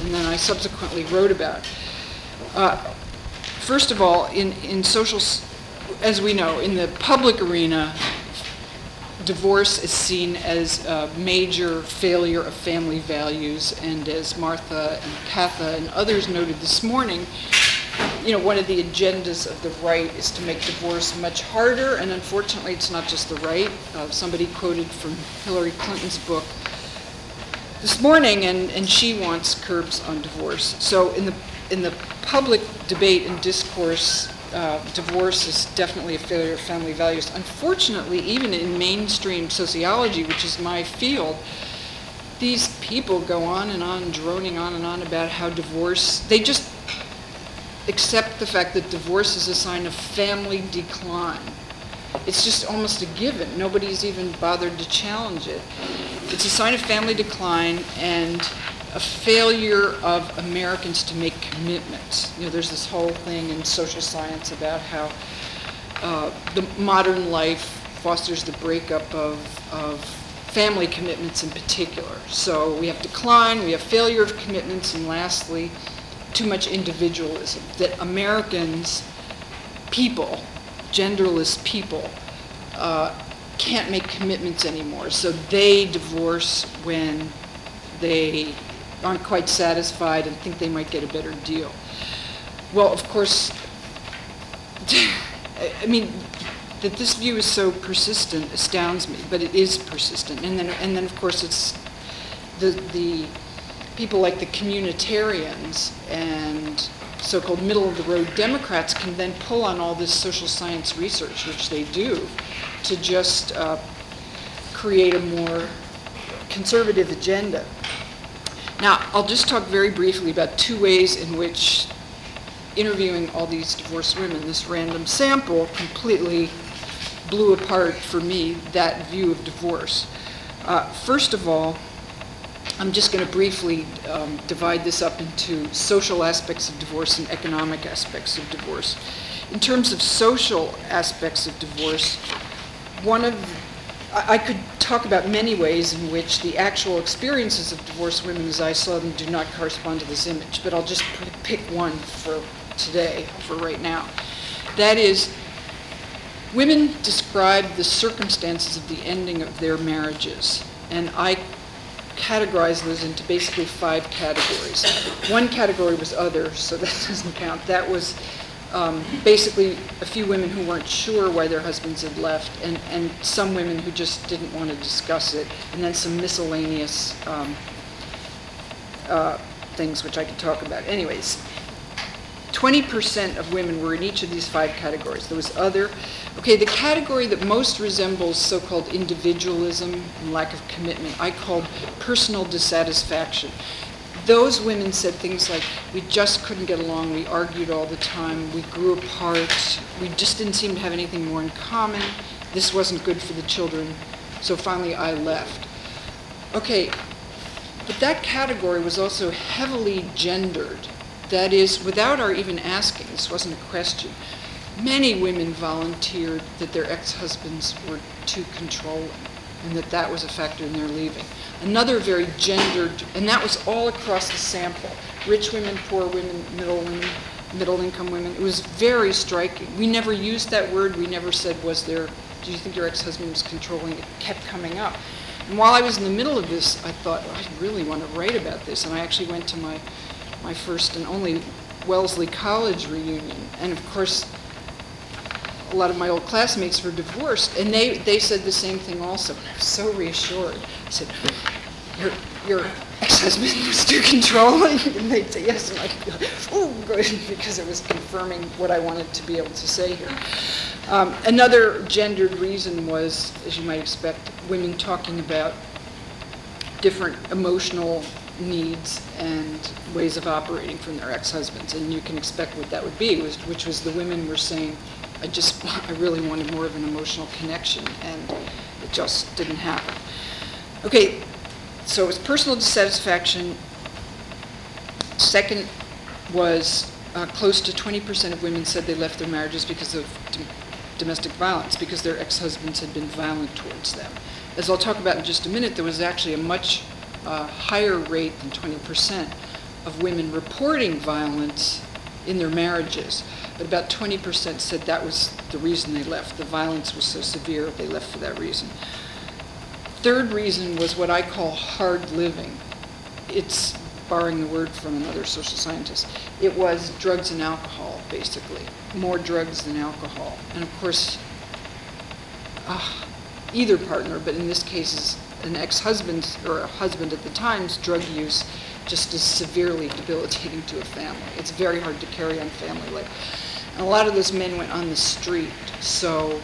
and then I subsequently wrote about. First of all, in social, as we know, in the public arena, divorce is seen as a major failure of family values, and as Martha and Katha and others noted this morning, one of the agendas of the right is to make divorce much harder, and unfortunately it's not just the right. Somebody quoted from Hillary Clinton's book this morning, and she wants curbs on divorce. So in the public debate and discourse, divorce is definitely a failure of family values. Unfortunately, even in mainstream sociology, which is my field, these people go on, droning on and on about how divorce, they just accept the fact that divorce is a sign of family decline. It's just almost a given. Nobody's even bothered to challenge it. It's a sign of family decline and a failure of Americans to make commitments. There's this whole thing in social science about how the modern life fosters the breakup of family commitments in particular. So we have decline, we have failure of commitments, and lastly, too much individualism. That Americans, people, genderless people, can't make commitments anymore. So they divorce when they aren't quite satisfied and think they might get a better deal. Well, of course, that this view is so persistent astounds me, but it is persistent. And then of course, it's the people like the communitarians and so-called middle-of-the-road Democrats can then pull on all this social science research, which they do, to just create a more conservative agenda. Now, I'll just talk very briefly about two ways in which interviewing all these divorced women, this random sample, completely blew apart for me that view of divorce. First of all, I'm just going to briefly divide this up into social aspects of divorce and economic aspects of divorce. In terms of social aspects of divorce, I could talk about many ways in which the actual experiences of divorced women as I saw them do not correspond to this image, but I'll just pick one for today, for right now. That is, women describe the circumstances of the ending of their marriages, and I categorize those into basically 5 categories. One category was other, so that doesn't count. That was basically a few women who weren't sure why their husbands had left, and some women who just didn't want to discuss it, and then some miscellaneous things which I could talk about. Anyways, 20% of women were in each of these 5 categories. There was other. Okay, the category that most resembles so-called individualism and lack of commitment, I called personal dissatisfaction. Those women said things like, we just couldn't get along, we argued all the time, we grew apart, we just didn't seem to have anything more in common, this wasn't good for the children, so finally I left. Okay, but that category was also heavily gendered. That is, without our even asking, this wasn't a question, many women volunteered that their ex-husbands were too controlling and that was a factor in their leaving. Another very gendered, and that was all across the sample, rich women, poor women, middle-income women. It was very striking. We never used that word. We never said, do you think your ex-husband was controlling? It kept coming up. And while I was in the middle of this, I thought, I really want to write about this. And I actually went to my first and only Wellesley College reunion. And of course, a lot of my old classmates were divorced, and they said the same thing also. And I was so reassured. I said, your ex-husband was too controlling? And they'd say yes, and I'd be like, oh, good, because it was confirming what I wanted to be able to say here. Another gendered reason was, as you might expect, women talking about different emotional needs and ways of operating from their ex-husbands, and you can expect what that would be, which was the women were saying, I really wanted more of an emotional connection, and it just didn't happen. Okay, so it was personal dissatisfaction. Second was close to 20% of women said they left their marriages because of domestic violence, because their ex-husbands had been violent towards them. As I'll talk about in just a minute, there was actually a much higher rate than 20% of women reporting violence in their marriages, but about 20% said that was the reason they left. The violence was so severe, they left for that reason. Third reason was what I call hard living. It's borrowing the word from another social scientist. It was drugs and alcohol, basically. More drugs than alcohol. And of course, either partner, but in this case is an ex-husband or a husband at the time's drug use just is severely debilitating to a family. It's very hard to carry on family life. And a lot of those men went on the street. So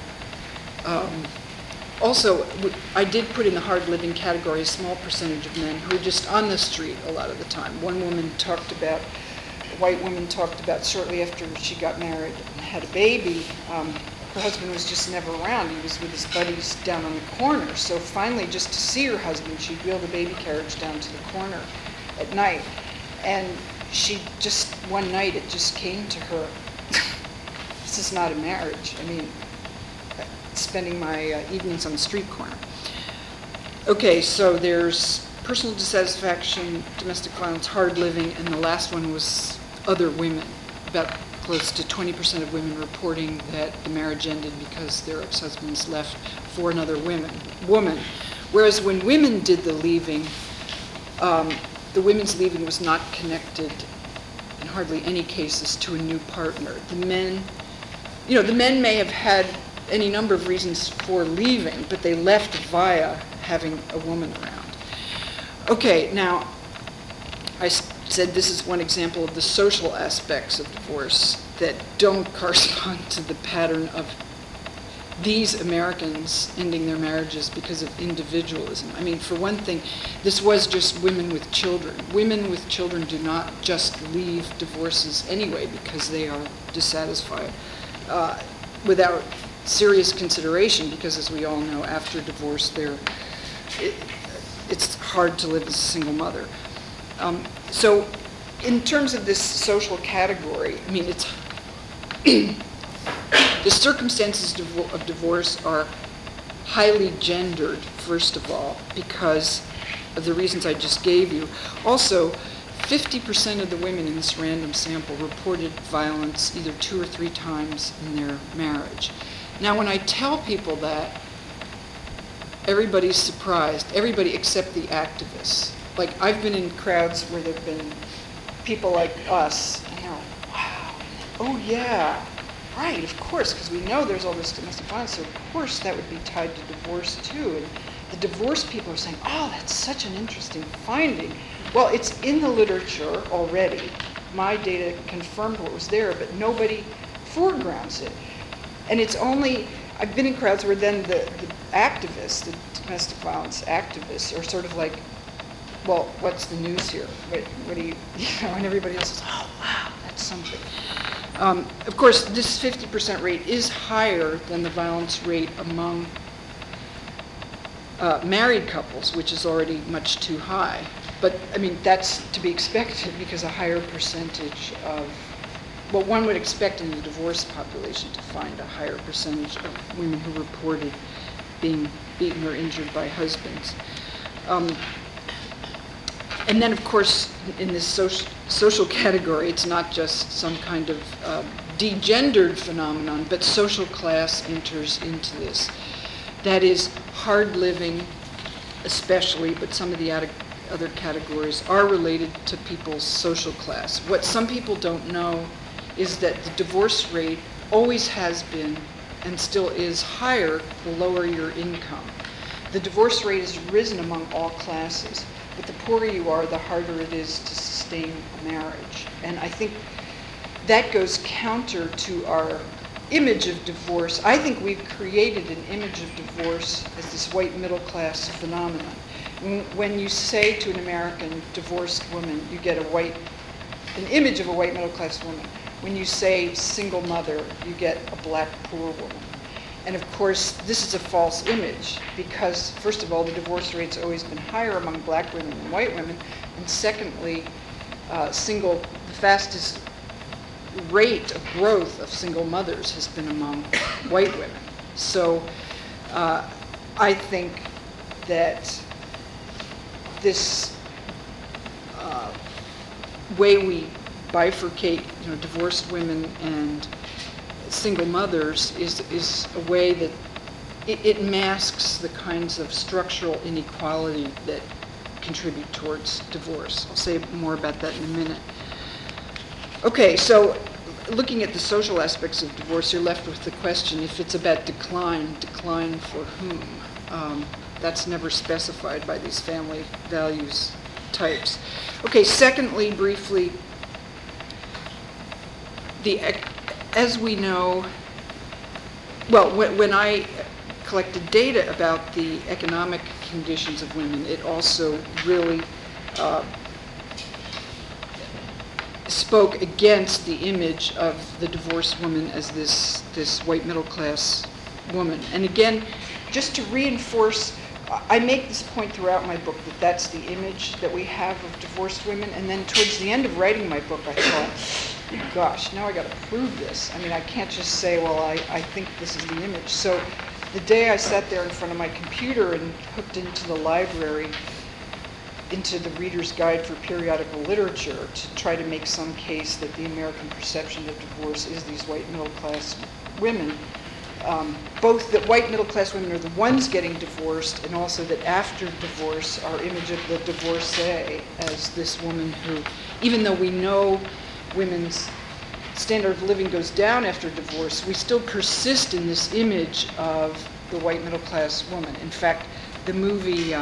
also, I did put in the hard living category a small percentage of men who were just on the street a lot of the time. One woman talked about, a white woman talked about shortly after she got married and had a baby, her husband was just never around. He was with his buddies down on the corner. So finally, just to see her husband, she'd wheel the baby carriage down to the corner at night. And she just, one night, it just came to her, this is not a marriage. I mean, spending my evenings on the street corner. Okay, so there's personal dissatisfaction, domestic violence, hard living, and the last one was other women. About close to 20% of women reporting that the marriage ended because their ex-husbands left for another woman. Whereas when women did the leaving, the women's leaving was not connected in hardly any cases to a new partner. The men may have had any number of reasons for leaving, but they left via having a woman around. Okay, now, I said this is one example of the social aspects of divorce that don't correspond to the pattern of these Americans ending their marriages because of individualism. I mean, for one thing, this was just women with children. Women with children do not just leave divorces anyway because they are dissatisfied without serious consideration, because as we all know, after divorce, it's hard to live as a single mother. So in terms of this social category, I mean, it's the circumstances of divorce are highly gendered, first of all, because of the reasons I just gave you. Also, 50% of the women in this random sample reported violence either 2 or 3 times in their marriage. Now, when I tell people that, everybody's surprised, everybody except the activists. Like, I've been in crowds where there have been people like us, and they're like, wow, oh yeah, right, of course, because we know there's all this domestic violence, so of course that would be tied to divorce too. And the divorce people are saying, oh, that's such an interesting finding. Well, it's in the literature already. My data confirmed what was there, but nobody foregrounds it. And it's only, I've been in crowds where then the activists, the domestic violence activists, are sort of like, well, what's the news here? What do you know, and everybody else says, oh, wow, that's something. Of course, this 50% rate is higher than the violence rate among married couples, which is already much too high. But, I mean, that's to be expected because a higher percentage of, well, one would expect in the divorce population to find a higher percentage of women who reported being beaten or injured by husbands. And then, of course, in this social category, it's not just some kind of degendered phenomenon, but social class enters into this. That is, hard living especially, but some of the other categories are related to people's social class. What some people don't know is that the divorce rate always has been and still is higher the lower your income. The divorce rate has risen among all classes, but the poorer you are, the harder it is to sustain a marriage. And I think that goes counter to our image of divorce. I think we've created an image of divorce as this white middle class phenomenon. When you say to an American divorced woman, you get an image of a white middle class woman. When you say single mother, you get a black poor woman. And of course, this is a false image because, first of all, the divorce rate's always been higher among black women than white women. And secondly, the fastest rate of growth of single mothers has been among white women. So I think that this way we bifurcate, divorced women and single mothers is a way that it masks the kinds of structural inequality that contribute towards divorce. I'll say more about that in a minute. Okay, so looking at the social aspects of divorce, you're left with the question, if it's about decline for whom? That's never specified by these family values types. Okay, secondly, briefly, as we know, well, when I collected data about the economic conditions of women, it also really spoke against the image of the divorced woman as this white middle class woman. And again, just to reinforce, I make this point throughout my book that that's the image that we have of divorced women. And then towards the end of writing my book, I thought, gosh, now I got to prove this. I mean, I can't just say, well, I think this is the image. So the day I sat there in front of my computer and hooked into the library, into the Reader's Guide for Periodical Literature, to try to make some case that the American perception of divorce is these white middle class women, both that white middle class women are the ones getting divorced, and also that after divorce, our image of the divorcee as this woman who, even though we know women's standard of living goes down after divorce, we still persist in this image of the white middle class woman. In fact, the movie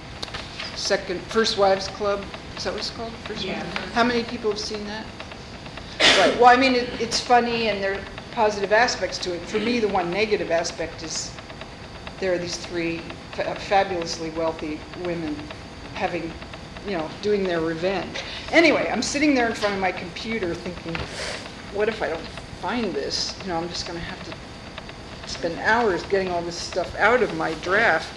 First Wives Club, is that what it's called? Yeah. How many people have seen that? Right. Well, I mean, it's funny, and there are positive aspects to it. For me, the one negative aspect is there are these three fabulously wealthy women having, doing their revenge. Anyway, I'm sitting there in front of my computer thinking, what if I don't find this? I'm just going to have to spend hours getting all this stuff out of my draft.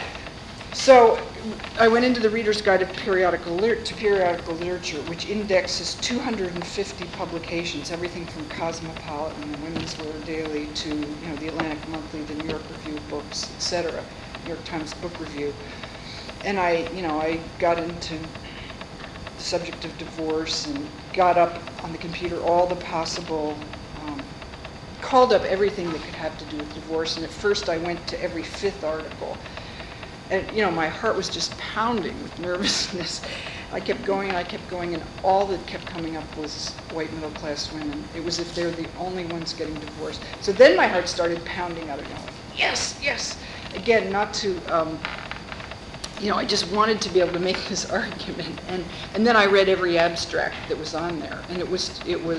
So I went into the Reader's Guide to Periodical Literature, which indexes 250 publications, everything from Cosmopolitan, the Women's Wear Daily, to the Atlantic Monthly, the New York Review of Books, etc., New York Times Book Review. And I got into the subject of divorce and got up on the computer all the possible, called up everything that could have to do with divorce. And at first I went to every fifth article. And, my heart was just pounding with nervousness. I kept going, and all that kept coming up was white middle class women. It was if they're the only ones getting divorced. So then my heart started pounding out of nowhere. Yes, yes. Again, not to, I just wanted to be able to make this argument. And then I read every abstract that was on there. And it was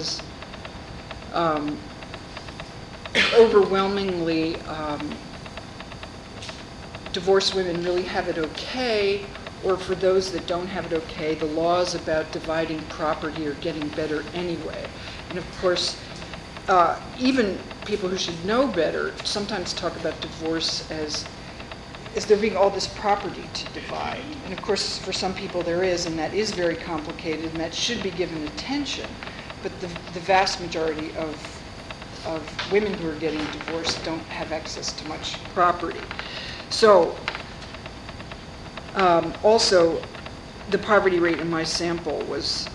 overwhelmingly, divorced women really have it okay, or for those that don't have it okay, the laws about dividing property are getting better anyway. And of course, even people who should know better sometimes talk about divorce as there being all this property to divide. And of course, for some people there is, and that is very complicated, and that should be given attention. But the vast majority of women who are getting divorced don't have access to much property. So, also, the poverty rate in my sample was,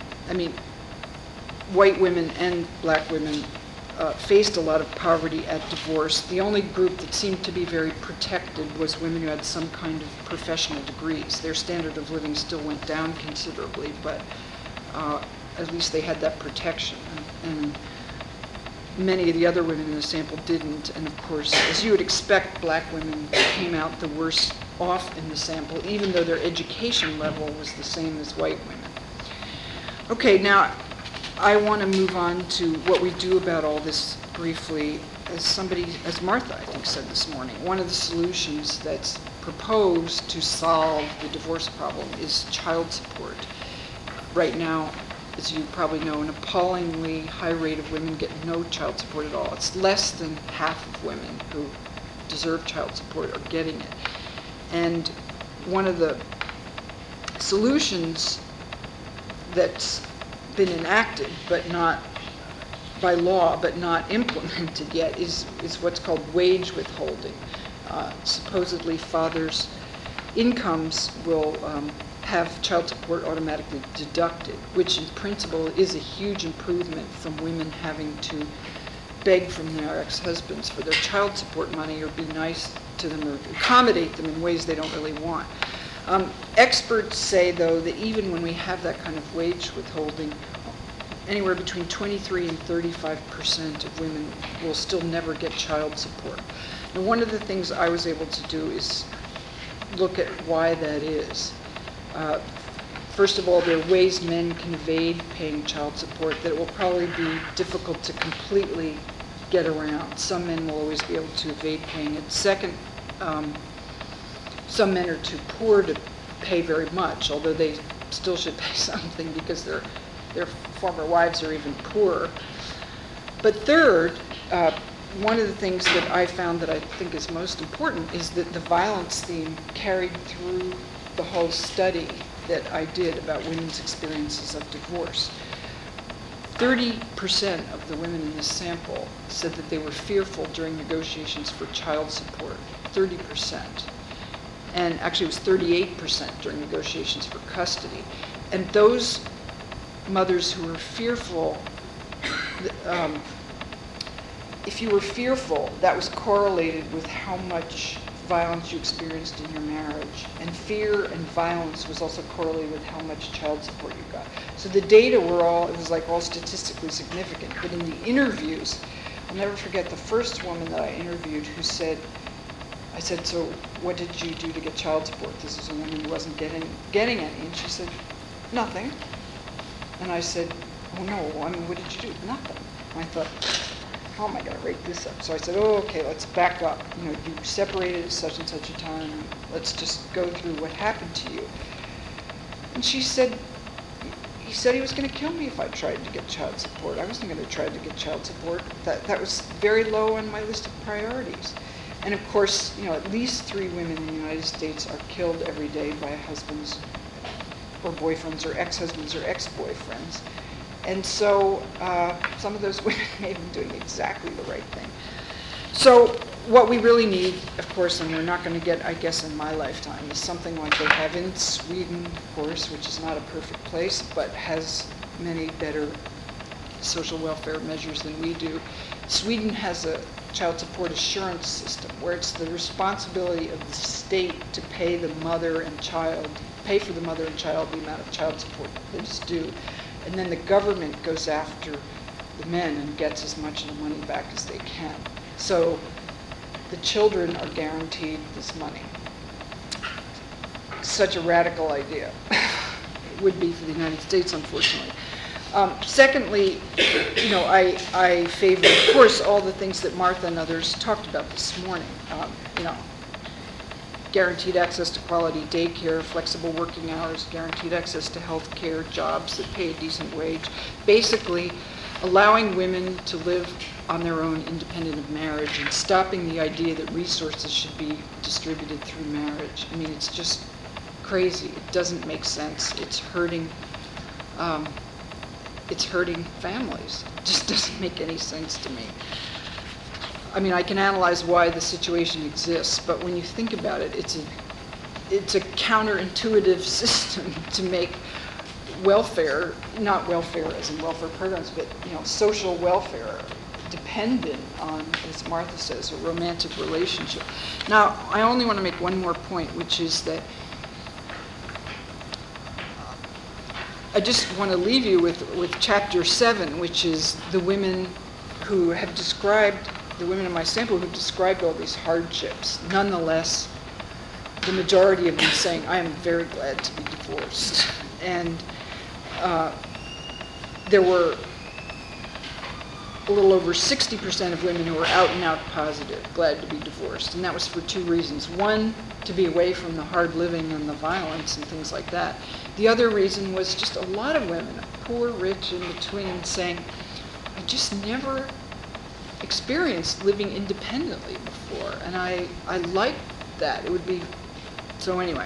white women and black women faced a lot of poverty at divorce. The only group that seemed to be very protected was women who had some kind of professional degrees. Their standard of living still went down considerably, but at least they had that protection. And many of the other women in the sample didn't, and of course, as you would expect, black women came out the worst off in the sample, even though their education level was the same as white women. Okay, now I want to move on to what we do about all this briefly. As Martha, I think, said this morning, one of the solutions that's proposed to solve the divorce problem is child support. Right now, as you probably know, an appallingly high rate of women get no child support at all. It's less than half of women who deserve child support are getting it. And one of the solutions that's been enacted, but not by law, but not implemented yet, is what's called wage withholding. Supposedly fathers' incomes will have child support automatically deducted, which in principle is a huge improvement from women having to beg from their ex-husbands for their child support money or be nice to them or accommodate them in ways they don't really want. Experts say, though, that even when we have that kind of wage withholding, anywhere between 23 and 35% of women will still never get child support. Now, one of the things I was able to do is look at why that is. First of all, there are ways men can evade paying child support that it will probably be difficult to completely get around. Some men will always be able to evade paying it. Second, some men are too poor to pay very much, although they still should pay something because their former wives are even poorer. But third, one of the things that I found that I think is most important is that the violence theme carried through the whole study that I did about women's experiences of divorce. 30% of the women in this sample said that they were fearful during negotiations for child support. 30%. And actually it was 38% during negotiations for custody. And those mothers who were fearful, if you were fearful, that was correlated with how much violence you experienced in your marriage. And fear and violence was also correlated with how much child support you got. So the data it was like all statistically significant. But in the interviews, I'll never forget the first woman that I interviewed who said, I said, so what did you do to get child support? This is a woman who wasn't getting any. And she said, nothing. And I said, oh no, what did you do? Nothing. And I thought, how am I going to rate this up? So I said, oh, okay, let's back up. You separated at such and such a time. Let's just go through what happened to you. And she said, he said he was going to kill me if I tried to get child support. I wasn't going to try to get child support. That was very low on my list of priorities. And of course, at least 3 women in the United States are killed every day by husbands or boyfriends or ex-husbands or ex-boyfriends. And so some of those women may have been doing exactly the right thing. So what we really need, of course, and we're not going to get, I guess, in my lifetime, is something like they have in Sweden, of course, which is not a perfect place, but has many better social welfare measures than we do. Sweden has a child support assurance system where it's the responsibility of the state to pay for the mother and child the amount of child support that is due. And then the government goes after the men and gets as much of the money back as they can. So the children are guaranteed this money. Such a radical idea. It would be for the United States, unfortunately. Secondly, I favor, of course, all the things that Martha and others talked about this morning. Guaranteed access to quality daycare, flexible working hours, guaranteed access to health care, jobs that pay a decent wage. Basically, allowing women to live on their own independent of marriage and stopping the idea that resources should be distributed through marriage. I mean, it's just crazy. It doesn't make sense. It's hurting families. It just doesn't make any sense to me. I mean, I can analyze why the situation exists, but when you think about it, it's a counterintuitive system to make welfare, not welfare as in welfare programs, but social welfare dependent on, as Martha says, a romantic relationship. Now, I only want to make one more point, which is that I just want to leave you with chapter 7, which is the women who have described, the women in my sample who described all these hardships. Nonetheless, the majority of them saying, I am very glad to be divorced. And there were a little over 60% of women who were out and out positive, glad to be divorced. And that was for 2 reasons. One, to be away from the hard living and the violence and things like that. The other reason was just a lot of women, poor, rich, in between, saying, I just never experienced living independently before. And I liked that. It would be, so anyway.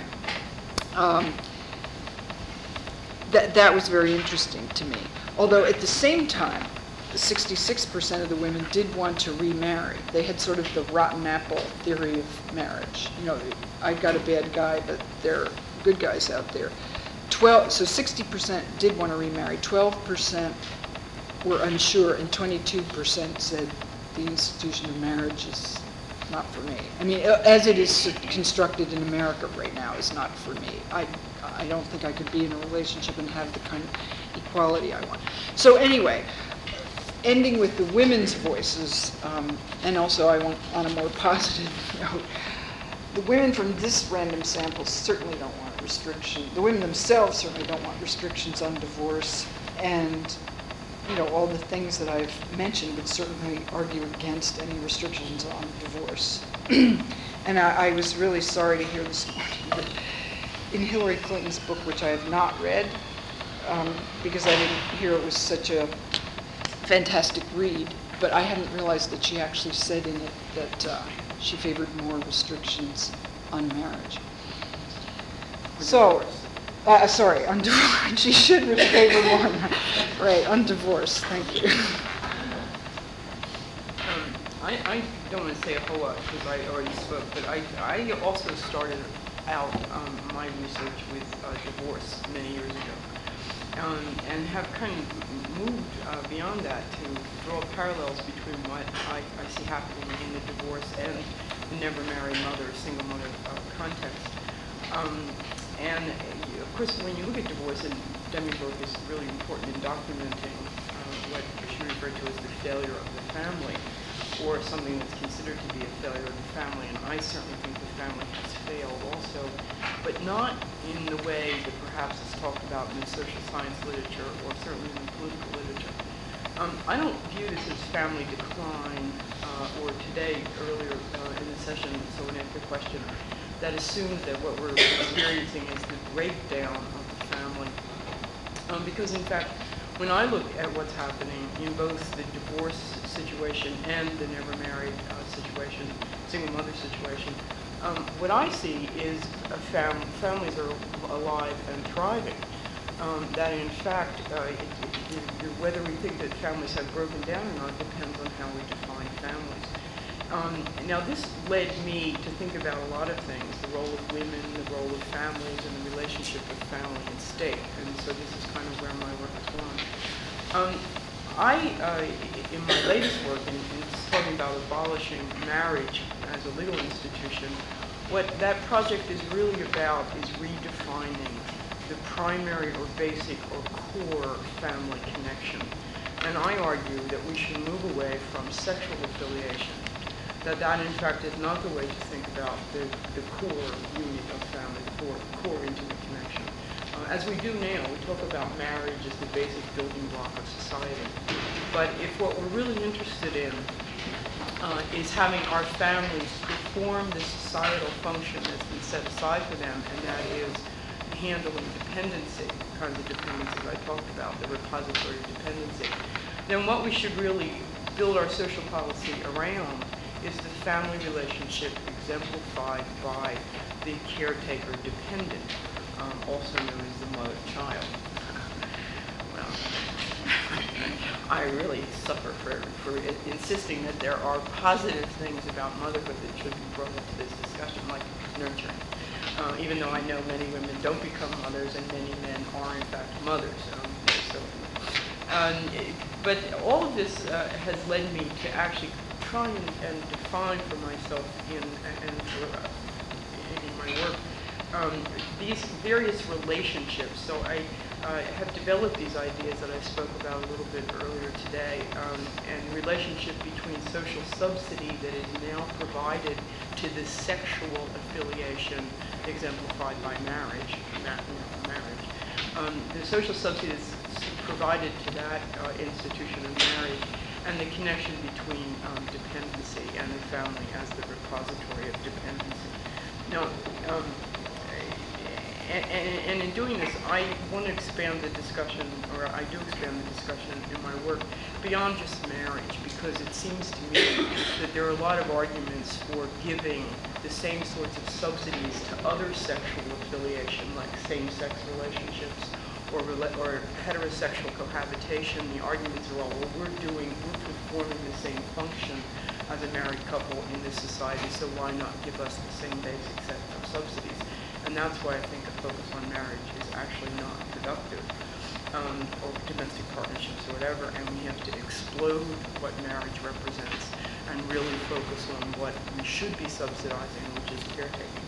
That was very interesting to me. Although at the same time, the 66% of the women did want to remarry. They had sort of the rotten apple theory of marriage. I got a bad guy, but there are good guys out there. So 60% did want to remarry, 12% were unsure, and 22% said the institution of marriage is not for me. I mean, as it is constructed in America right now, is not for me. I don't think I could be in a relationship and have the kind of equality I want. So anyway, ending with the women's voices, and also I want, on a more positive note, the women from this random sample certainly don't want restrictions. The women themselves certainly don't want restrictions on divorce, and all the things that I've mentioned would certainly argue against any restrictions on divorce. And I was really sorry to hear this morning that in Hillary Clinton's book, which I have not read, because I didn't hear it was such a fantastic read, but I hadn't realized that she actually said in it that she favored more restrictions on marriage. So, sorry, on divorce. She should favor more. Right, on divorce. Thank you. I don't want to say a whole lot because I already spoke, but I also started out my research with divorce many years ago, and have kind of moved beyond that to draw parallels between what I see happening in the divorce and the never married mother, single mother context. And of course, when you look at divorce, and Demi's book is really important in documenting what she referred to as the failure of the family, or something that's considered to be a failure of the family. And I certainly think the family has failed also, but not in the way that perhaps is talked about in the social science literature, or certainly in the political literature. I don't view this as family decline, or today, earlier in the session, someone asked a question that assumes that what we're experiencing is the breakdown of the family. Because in fact, when I look at what's happening in both the divorce situation and the never married situation, single mother situation, what I see is families are alive and thriving. That in fact, whether we think that families have broken down or not depends on how we define families. Now this led me to think about a lot of things, the role of women, the role of families, and the relationship of family and state. And so this is kind of where my work is going. In my latest work, in talking about abolishing marriage as a legal institution, what that project is really about is redefining the primary or basic or core family connection. And I argue that we should move away from sexual affiliation, that in fact is not the way to think about the core unit of family, the core intimate connection. As we do now, we talk about marriage as the basic building block of society. But if what we're really interested in is having our families perform the societal function that's been set aside for them, and that is handling dependency, the kinds of dependencies I talked about, the repository of dependency, then what we should really build our social policy around is the family relationship exemplified by the caretaker dependent, also known as the mother-child. Well, I really suffer for insisting that there are positive things about motherhood that should be brought into this discussion, like nurturing. Even though I know many women don't become mothers and many men are in fact mothers. But all of this has led me to actually try and define for myself in my work these various relationships. So I have developed these ideas that I spoke about a little bit earlier today, and relationship between social subsidy that is now provided to the sexual affiliation exemplified by marriage. The social subsidy is provided to that institution of marriage, and the connection between dependency and the family as the repository of dependency. Now, and in doing this, I want to expand the discussion, or I do expand the discussion in my work beyond just marriage, because it seems to me that there are a lot of arguments for giving the same sorts of subsidies to other sexual affiliation, like same-sex relationships or heterosexual cohabitation. The arguments are all, well, we're performing the same function as a married couple in this society, so why not give us the same basic set of subsidies? And that's why I think focus on marriage is actually not productive, or domestic partnerships or whatever, and we have to explode what marriage represents and really focus on what we should be subsidizing, which is caretaking.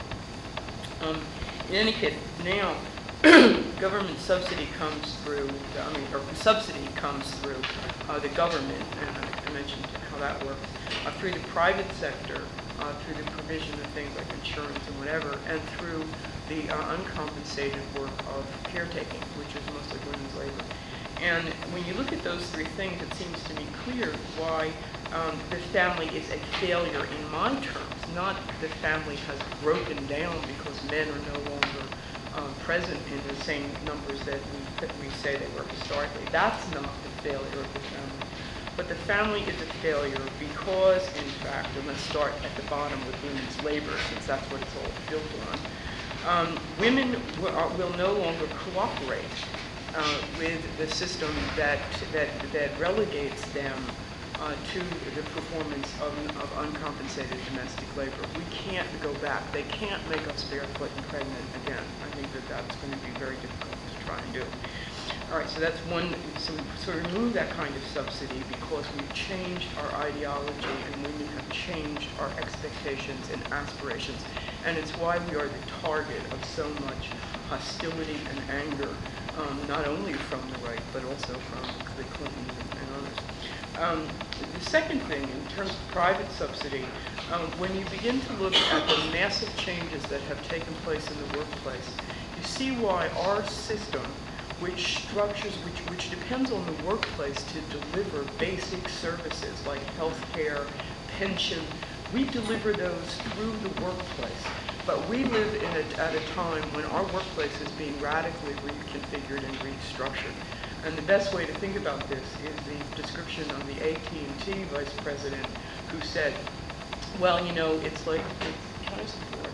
In any case, now government subsidy comes through, subsidy comes through the government, and I mentioned how that works, through the private sector, through the provision of things like insurance and whatever, and through the uncompensated work of caretaking, which is mostly women's labor. And when you look at those three things, it seems to me clear why the family is a failure in my terms, not the family has broken down because men are no longer present in the same numbers that we say they were historically. That's not the failure of the family. But the family is a failure because, in fact, and let's start at the bottom with women's labor, since that's what it's all built on. Women will no longer cooperate with the system that relegates them to the performance of uncompensated domestic labor. We can't go back. They can't make us barefoot and pregnant again. I think that that's going to be very difficult to try and do. All right, so that's one. So we remove that kind of subsidy because we've changed our ideology and women have changed our expectations and aspirations. And it's why we are the target of so much hostility and anger, not only from the right, but also from the Clintons and others. The second thing, in terms of private subsidy, when you begin to look at the massive changes that have taken place in the workplace, you see why our system, which depends on the workplace to deliver basic services like health care, pension, we deliver those through the workplace. But we live at a time when our workplace is being radically reconfigured and restructured. And the best way to think about this is the description of the AT&T vice president who said, well, you know, it's like, can I support?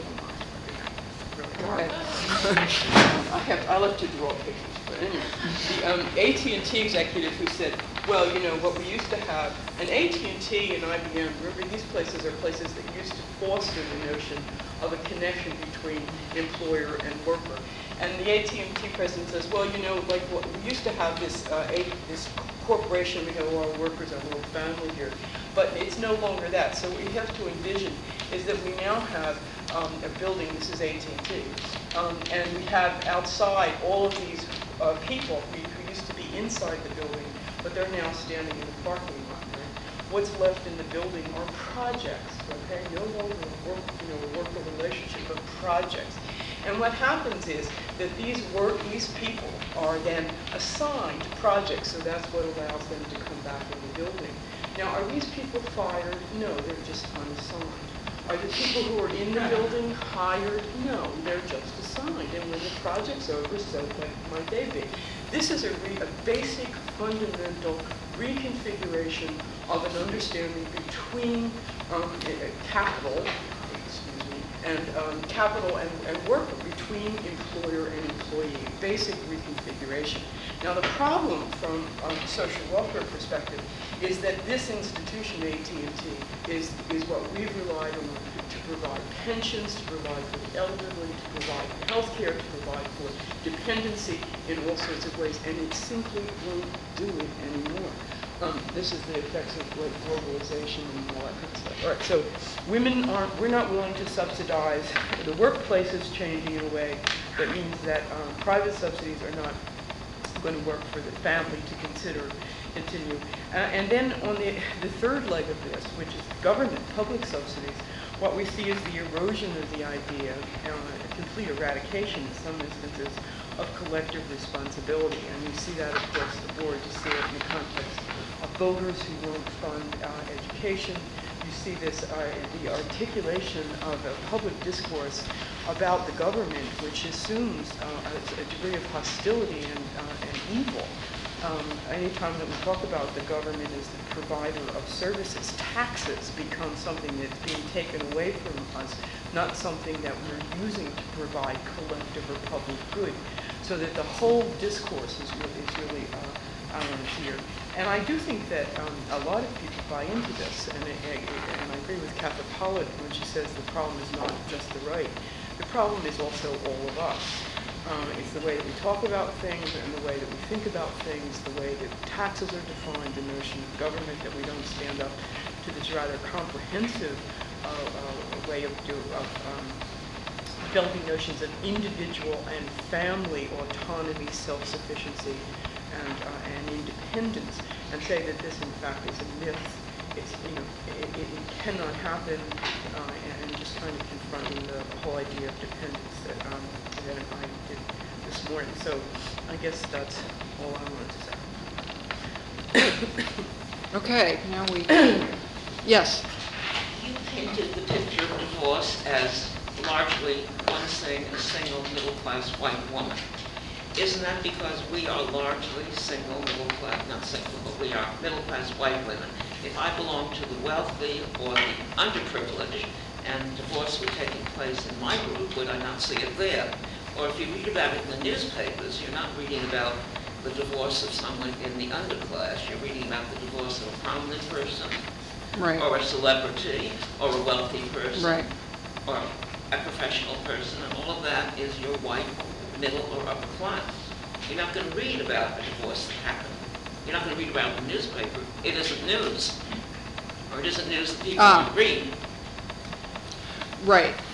Go ahead. I love to draw pictures, but anyway. The AT&T executive who said, well, you know, what we used to have, and AT&T and IBM, remember, these places are places that used to foster the notion of a connection between employer and worker. And the AT&T president says, well, you know, like what we used to have this corporation, we have a lot of workers, our little family here, but it's no longer that. So what we have to envision is that we now have a building, this is AT&T, and we have outside all of these people who used to be inside the building, but they're now standing in the parking lot. Right? What's left in the building are projects, okay? No longer a worker relationship, but projects. And what happens is that these people are then assigned projects, so that's what allows them to come back in the building. Now, are these people fired? No, they're just unassigned. Are the people who are in the building hired? No, they're just assigned. And when the project's over, so might they be. This is a basic, fundamental reconfiguration of an understanding between capital and worker, between employer and employee, basic reconfiguration. Now the problem from a social welfare perspective is that this institution, AT&T, is what we've relied on to provide pensions, to provide for the elderly, to provide for health care, to provide for dependency in all sorts of ways, and it simply won't do it anymore. This is the effects of globalization and all that kind of stuff. All right, so we're not willing to subsidize. The workplace is changing in a way that means that private subsidies are not going to work for the family to continue. And then on the third leg of this, which is government, public subsidies, what we see is the erosion of the idea, complete eradication in some instances, of collective responsibility. And you see that across the board. You see it in the context of voters who won't fund education. You see this, the articulation of a public discourse about the government, which assumes a degree of hostility and evil. Anytime that we talk about the government as the provider of services, taxes become something that's being taken away from us, not something that we're using to provide collective or public good. So that the whole discourse is really here. And I do think that a lot of people buy into this, and I agree with Katha Pollitt when she says the problem is not just the right. The problem is also all of us. It's the way that we talk about things and the way that we think about things, the way that taxes are defined, the notion of government, that we don't stand up to this rather comprehensive way of developing notions of individual and family autonomy, self-sufficiency, and independence, and say that this, in fact, is a myth. It's, it cannot happen, and just kind of confronting the whole idea of dependence that I did this morning. So I guess that's all I wanted to say. Okay, now we, yes. You painted the picture of divorce as largely one saying a single middle-class white woman. Isn't that because we are largely single middle-class, not single, but we are middle-class white women? If I belong to the wealthy or the underprivileged and divorce were taking place in my group, would I not see it there? Or if you read about it in the newspapers, you're not reading about the divorce of someone in the underclass. You're reading about the divorce of a prominent person, Right. or a celebrity, or a wealthy person, Right. or a professional person, and all of that is your white, middle, or upper class. You're not going to read about a divorce that happened. You're not going to read about it in the newspaper. It isn't news. Or it isn't news that people can read. Right.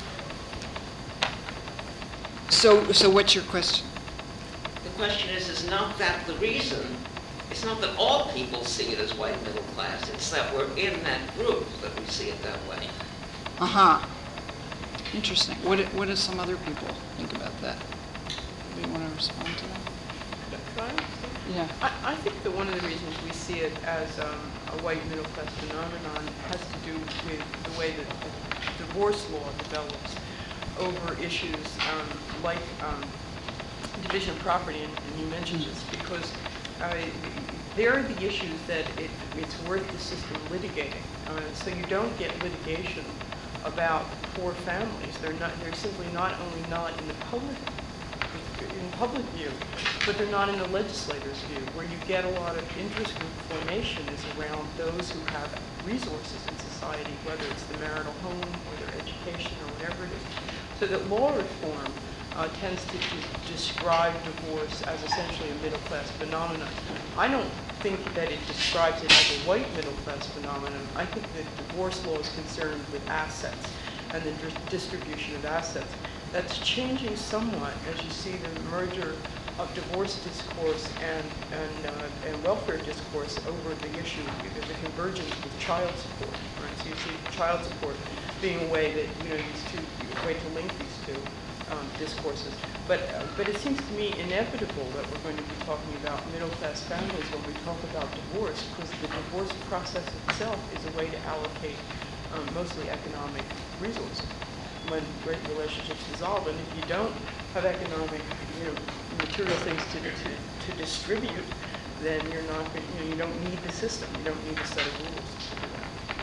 So what's your question? The question is not that the reason, it's not that all people see it as white middle class, it's that we're in that group that we see it that way. Uh-huh. Interesting. What do some other people think about that? Do you want to respond to that? Yeah. I think that one of the reasons we see it as a white middle class phenomenon has to do with the way that the divorce law develops over issues like division of property, and you mentioned this, because there are the issues that it's worth the system litigating. So you don't get litigation about poor families. They're simply not only not in the public view, but they're not in the legislator's view. Where you get a lot of interest group formation is around those who have resources in society, whether it's the marital home or their education or whatever it is. So that law reform tends to describe divorce as essentially a middle class phenomenon. I don't think that it describes it as a white middle class phenomenon. I think that divorce law is concerned with assets and the distribution of assets. That's changing somewhat as you see the merger of divorce discourse and welfare discourse over the issue of the convergence with child support. Right? So you see child support being a way that a way to link these two discourses. But it seems to me inevitable that we're going to be talking about middle class families when we talk about divorce, because the divorce process itself is a way to allocate mostly economic resources when great relationships dissolve. And if you don't have economic, material things to distribute, then you're not, you don't need the system. You don't need a set of rules to do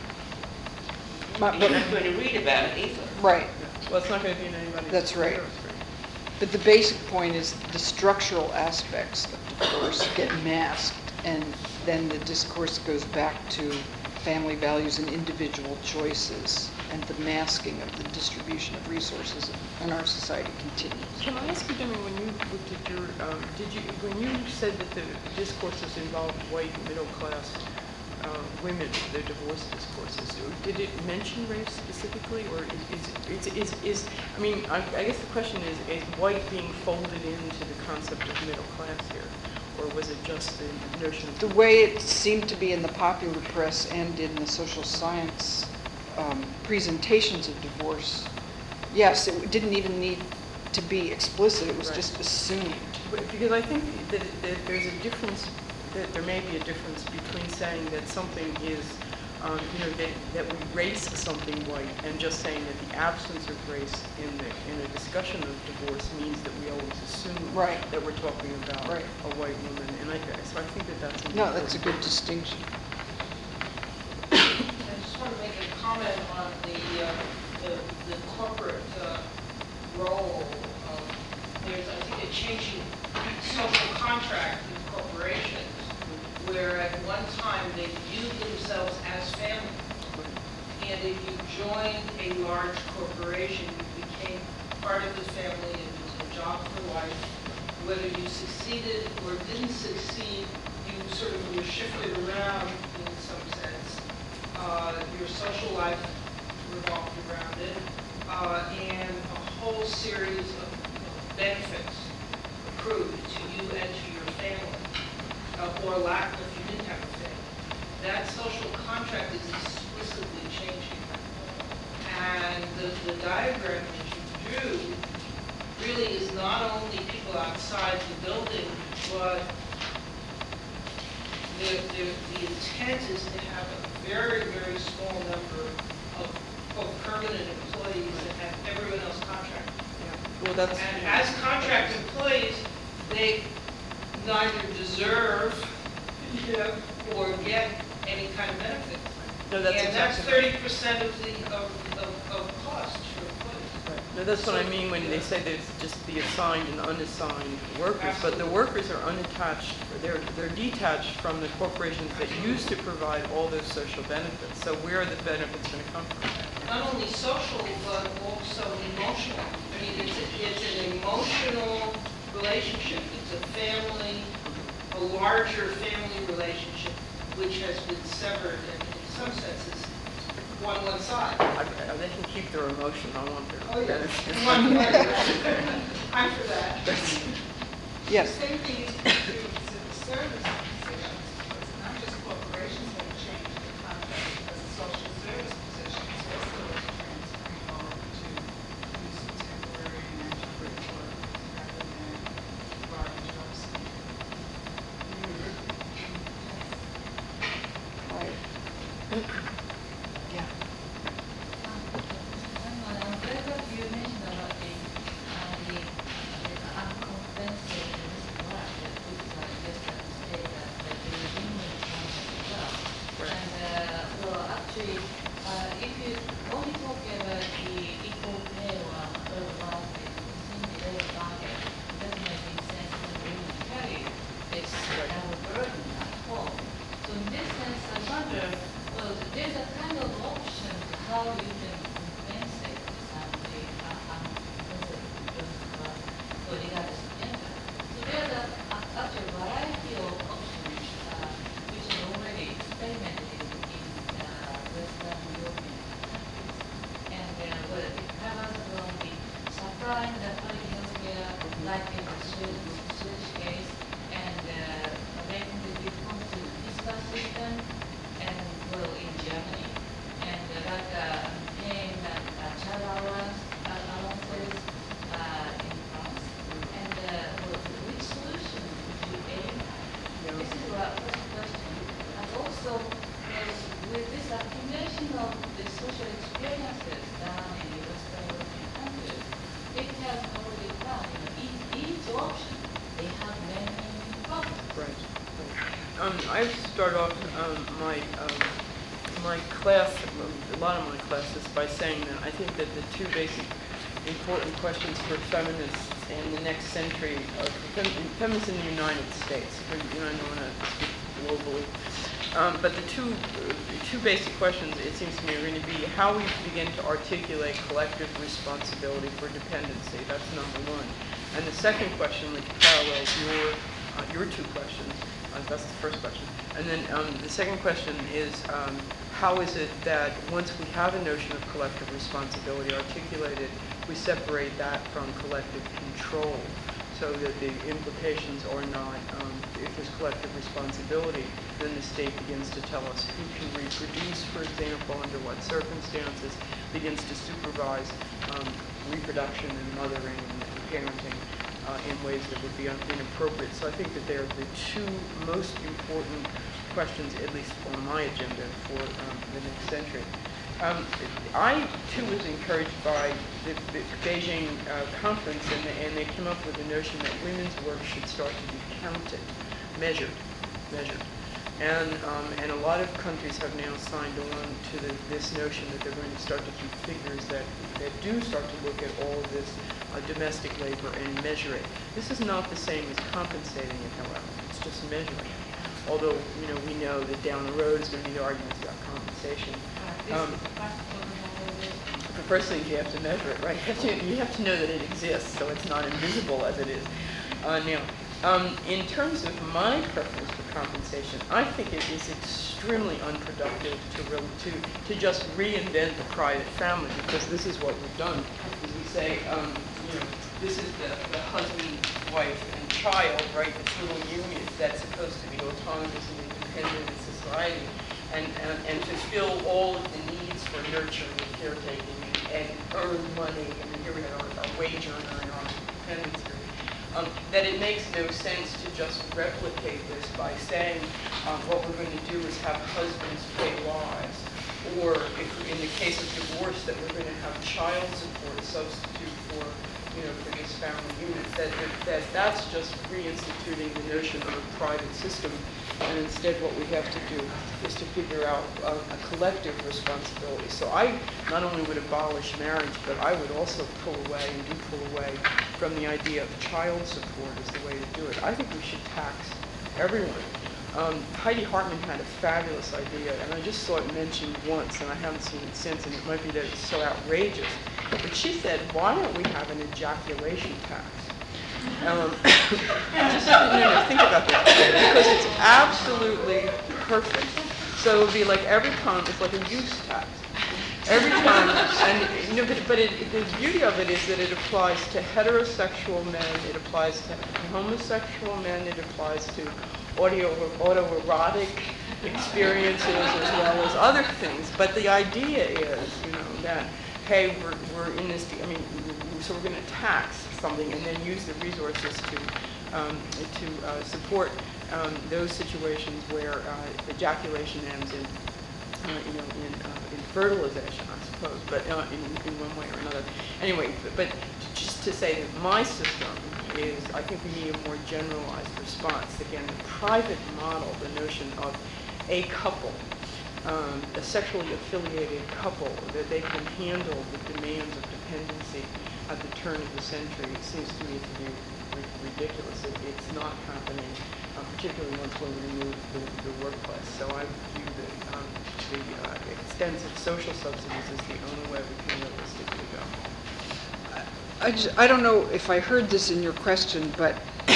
that. You're not going to read about it either. Right. Well, it's not going to be in anybody's. That's right. But the basic point is the structural aspects of divorce get masked, and then the discourse goes back to family values and individual choices, and the masking of the distribution of resources in our society continues. Can I ask you, Demi, when you looked at your, when you said that the discourses involved white middle class women, their divorce discourses, did it mention race specifically, or I guess the question is white being folded into the concept of middle class here, or was it just the notion of... The way it seemed to be in the popular press and in the social science presentations of divorce, yes, it didn't even need to be explicit, it was just assumed. Because I think that there's a difference, that there may be a difference between saying that something is, that we race something white, and just saying that the absence of race in a discussion of divorce means that we always assume that we're talking about a white woman. And so I think that that's important. No, that's a good distinction. I just want to make a comment on the corporate role of, there's, I think, a changing social contract with corporations, where at one time they viewed themselves as family. And if you joined a large corporation, you became part of the family, it was a job for life. Whether you succeeded or didn't succeed, you sort of were shifted around in some sense. Your social life revolved around it, and a whole series of benefits accrued to you and to your family, or lack if you didn't have a family. That social contract is explicitly changing. And the diagram that you drew really is not only people outside the building, but the intent is to have a very, very small number of permanent employees and have everyone else contracted. Well, that's, And as contract employees, they neither deserve, or get any kind of benefit. no, that's And that's exactly. 30% of cost for employees. Right. No, that's what I mean when they say there's just the assigned and unassigned workers, but the workers are unattached, they're detached from the corporations that used to provide all those social benefits. So where are the benefits going to come from? Not only social, but also emotional. I mean, it's an emotional relationship. It's a family, a larger family relationship, which has been severed and in some senses one side. They can keep their emotion, I want their Oh, yes. benefits. One way. I'm for that. Yes. Same thing is true to the service positions. It's not just corporations that have changed the contract because the social service positions are still transferring over to use of temporary and actual workers rather than garbage jobs. Yeah. I'm glad that you mentioned about the uncompensated work that puts just at the state that the union comes as well. Right. And well, actually, if you only talk about the equal pay or work within the labor market, it doesn't make any sense to really carry this double burden at all. So in this sense, I wonder, well, there's a kind of option how you can compensate the uncompensated work regardless of gender. So there's actually a variety of options which are already experimented in Western European countries. And well, it covers along the supplying the public healthcare, like in the Swedish case, and making the reform to fiscal system, and well, in Germany, and paying child allowances in France. And well, which solution would you aim at? This is our first question. And also, with this accumulation of the social experiences done in the Western European countries, it has already found, each option, they have many, many problems. Right. I start off my class, a lot of my classes, by saying that I think that the two basic important questions for feminists in the next century, feminists in the United States, I don't want to speak globally, but the two basic questions, it seems to me, are going to be how we begin to articulate collective responsibility for dependency. That's number one. And the second question, which parallels your two questions, that's the first question. And then the second question is, how is it that once we have a notion of collective responsibility articulated, we separate that from collective control, so that the implications are not, if there's collective responsibility, then the state begins to tell us who can reproduce, for example, under what circumstances, begins to supervise reproduction and mothering and parenting in ways that would be inappropriate. So I think that they are the two most important questions, at least on my agenda for the next century. I, too, was encouraged by the Beijing conference, and they came up with the notion that women's work should start to be counted, measured. And a lot of countries have now signed on to this notion that they're going to start to keep figures that do start to look at all of this domestic labor and measure it. This is not the same as compensating it, however. It's just measuring it. Although, we know that down the road is going to be the arguments about compensation. This is practical. first thing you have to measure it, right? You have to know that it exists, so it's not invisible as it is. In terms of my preference for compensation, I think it is extremely unproductive to just reinvent the private family, because this is what we've done. Is we say, this is the husband, wife, and child, right? This little union that's supposed to be autonomous and independent in society, and fulfill all of the needs for nurturing and caretaking and earn money, and here we have our wage earner and our independence here. That it makes no sense to just replicate this by saying what we're going to do is have husbands pay wives, or if in the case of divorce that we're going to have child support substitute for this family unit. That's just reinstituting the notion of a private system, and instead what we have to do is to figure out a collective responsibility. So I not only would abolish marriage, but I would also pull away from the idea of child support as the way to do it. I think we should tax everyone. Heidi Hartman had a fabulous idea, and I just saw it mentioned once, and I haven't seen it since, and it might be that it's so outrageous. But she said, why don't we have an ejaculation tax? Just think about that, because it's absolutely perfect. So it would be like every time, it's like a use tax. Every time, and the beauty of it is that it applies to heterosexual men, it applies to homosexual men, it applies to autoerotic experiences as well as other things. But the idea is, that hey, we're in this. So we're going to tax something and then use the resources to support those situations where ejaculation ends in fertilization, I suppose, but in one way or another. Anyway, but just to say that my system is, I think we need a more generalized response. Again, the private model, the notion of a couple, a sexually affiliated couple, that they can handle the demands of dependency at the turn of the century, it seems to me to be ridiculous. It's not happening, particularly once we remove the workplace. So I view the extensive social subsidies as the only way we can realistically go. I don't know if I heard this in your question, but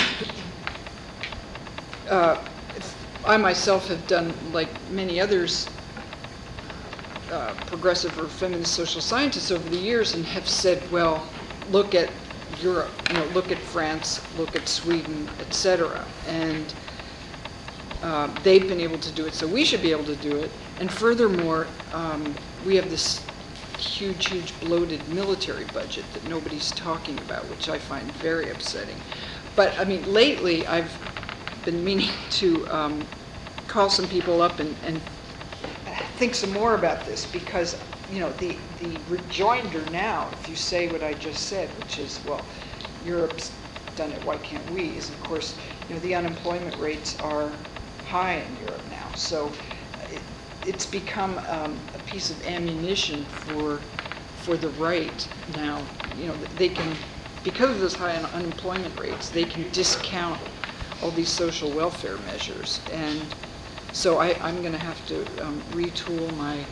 I myself have done, like many others, progressive or feminist social scientists over the years, and have said, well, look at Europe, look at France, look at Sweden, etc. And they've been able to do it, so we should be able to do it. And furthermore, we have this huge bloated military budget that nobody's talking about, which I find very upsetting. But lately I've been meaning to call some people up and think some more about this, because the rejoinder now, if you say what I just said, which is, well, Europe's done it, why can't we, is of course, the unemployment rates are high in Europe now. So it's become a piece of ammunition for the right now. They can, because of those high unemployment rates, they can discount all these social welfare measures. And so I'm going to have to retool my...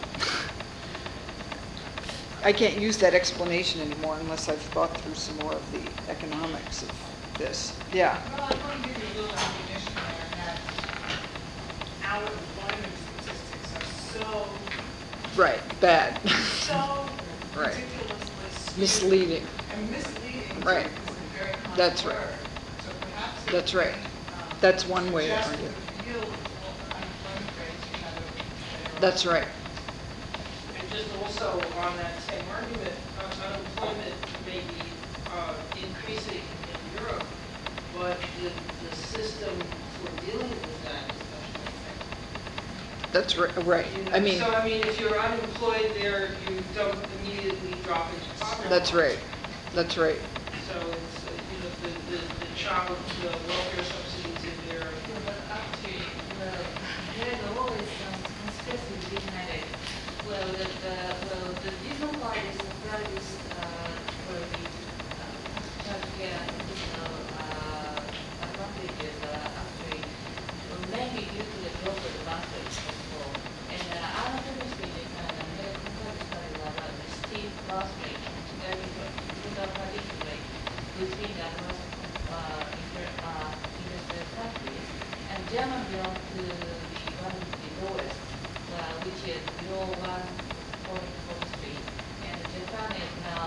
I can't use that explanation anymore unless I've thought through some more of the economics of this. Yeah. Well, I want to give you a little ammunition there, that our employment statistics are so... Right, bad. So Right. ridiculously skewed. Misleading. And misleading. Right. Is a very common That's right. word. So perhaps if That's we right. can, That's one way to adjust argue. the yield of unemployment rates, you have a better That's right. And just also on that same argument, unemployment may be increasing in Europe, but the system for dealing with that is much more effective. That's right. So, if you're unemployed there, you don't immediately drop into poverty. That's right. That's right. So it's, the child, the welfare subsidies in there. But actually, there is always some conspiracy behind it. The reason why this service for the childcare and additional advantages actually mainly due to the global advantage of all. And I finished with a very complex study about the steep birth rate, total fertility rate within the advanced industrial countries. And Germany belongs to the one of the lowest, which is below 1.43, and Japan is now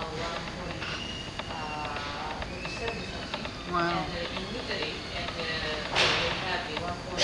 1.47 something. Wow. And in Italy, and they have the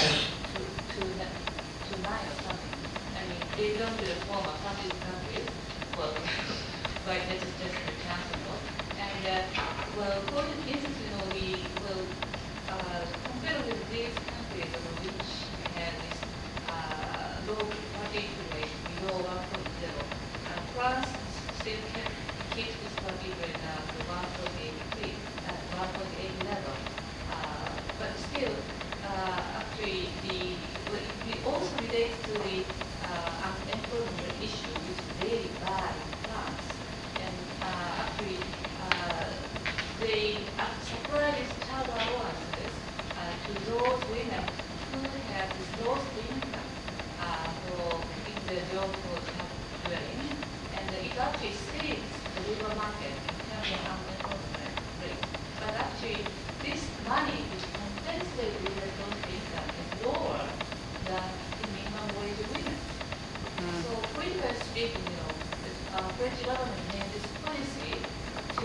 1.29 or something. I mean, they belong to the former fascist countries. Well, but this is just an example. And well, according to this, we will compare with these countries which have this low fertility rate below 1.0. France still keeps this fertility rate at 1.83, at 1.8 level. But still, actually, it also relates to the unemployment issue, which is very bad in France. And actually, they supply these child allowances to those women who have this lost income for keeping their job for dwelling, and it actually saves the labor market in terms of unemployment rate. But actually, this money which compensates with the lost income is lower than the minimum wage women. So politically speaking, the French government made this policy to,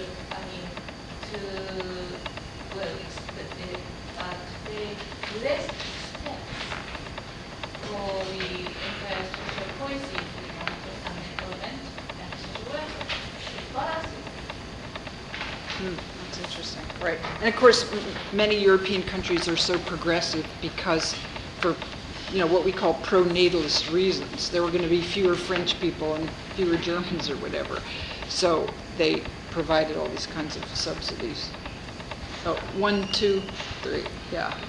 take less steps for the entire social policy to unemployment and social welfare. It's balancing. That's interesting. Right. And of course, many European countries are so progressive because for what we call pro-natalist reasons. There were going to be fewer French people and fewer Germans or whatever. So they provided all these kinds of subsidies. Oh, 1, 2, 3. Yeah.